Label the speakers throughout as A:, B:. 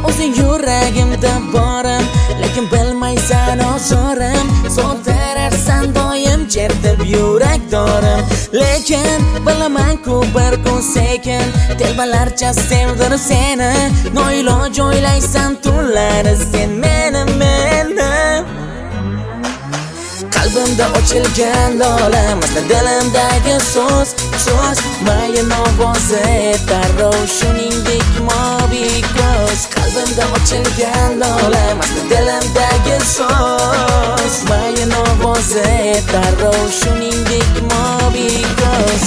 A: o'zing yuragimda borim, lekin bilmaysan ozorim. So'ndirarsan doim chertib yurakdorim, lekin bilaman-ku bir kun sekin telbalarcha sevdirib seni. Noiloj o'ylaysan tunlari sen meni. Qalbimda ochilgan lola, masna dilimdagi so'z mayin ovozi darrov shuningdek moviy ko'z. Qalbimda ochilgan lola, masna dilimdagi so'z mayin ovozi darrov shuningdek moviy ko'z.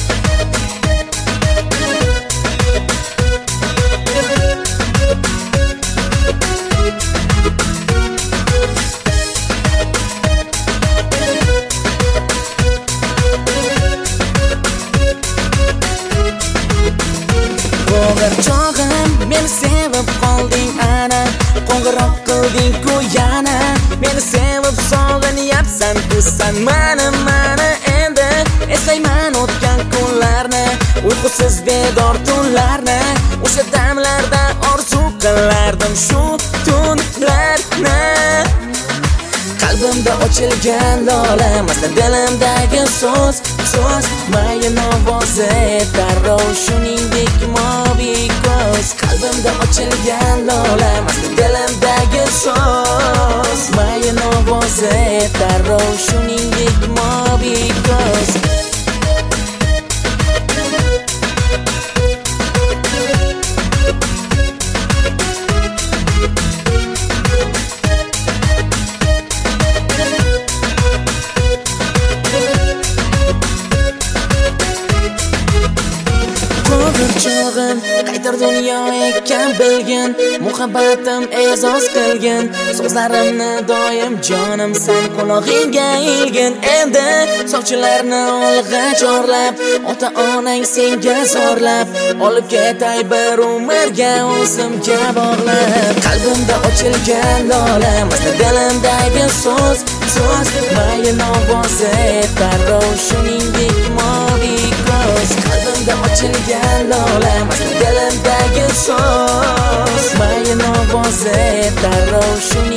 A: Chog'im meni sevib qolding ana, qo'ng'iroq qilding-ku yana. Meni sevib sog'inyapsan-ku san mani endi. Eslayman o'tgan kunlarni, uyqusiz bedor tunlarni. O'sha damlarda orzu qilardim shu tunlarni. Qalbimda ochilgan lola, masna dilimdagi so'z mayin ovozi darrov shuningdek moviy ko'z. Qalbimda ochilgan lola, masna dilimdagi so'z mayin ovozi darrov shuningdek moviy ko'z. Chog'im qaytar dunyo ekan bilgin, muhabbatim e'zoz qilgin. So'zlarimni doim jonim san qulog'ingga ilgin. Endi sovchilarni olg'a chorlab, ota onang senga zorlab, olib ketay bir umrga o'zimga bog'lab. Qalbimda ochilgan lola, masna dilimdagi so'z mayin ovozi darrov shuningdek moviy ko'z. Qalbimda ochilgan lola, masna dilimdagi so'z mayin ovozi darrov shuningdek